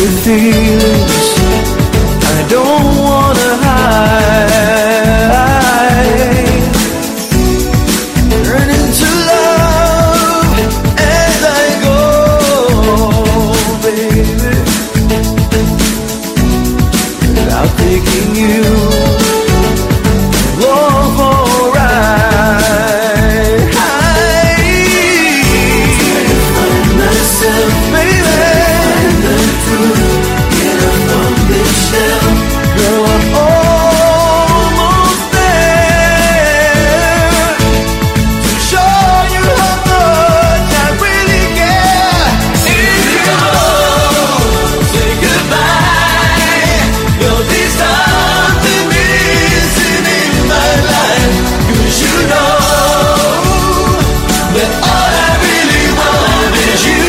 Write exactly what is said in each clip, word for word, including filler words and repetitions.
feelings I don't wanna hide. Turn into love as I go, baby, without taking you along for a ride. Try to find myself, baby. Find the truth, get up from this shell. Girl, I'm almost there to show you how much I really care. If you go, say goodbye. There'll be something missing in my life, 'cause you know that all I really want is you.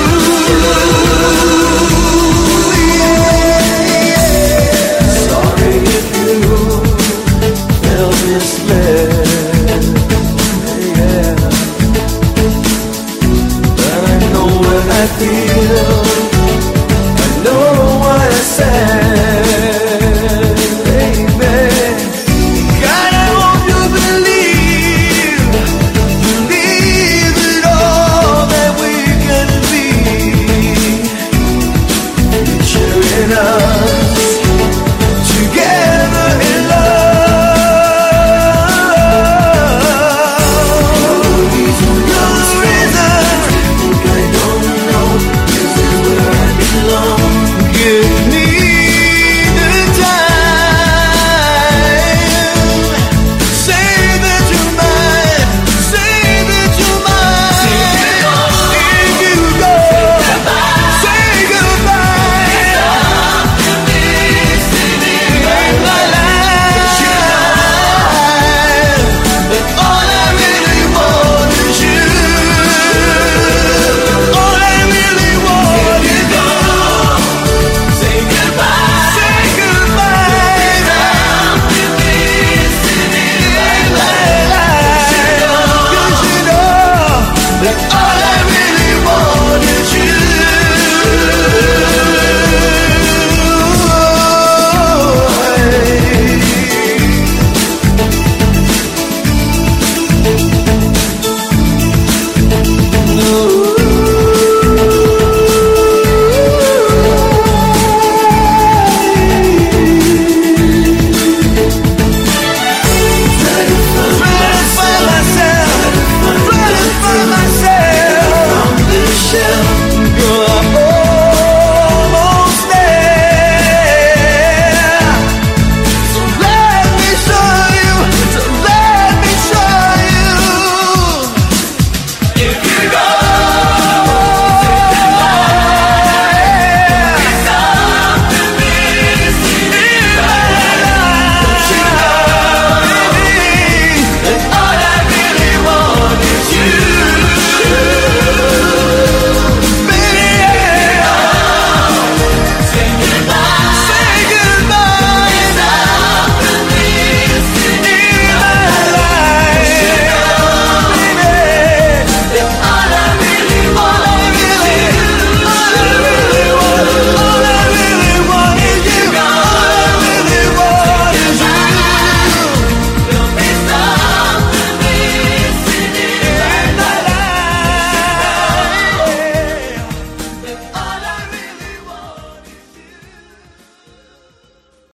Sorry if you felt misled, yeah, but I know what I feel, I know what I said, baby. God, I hope you believe, believe it all that we can be. Sure enough,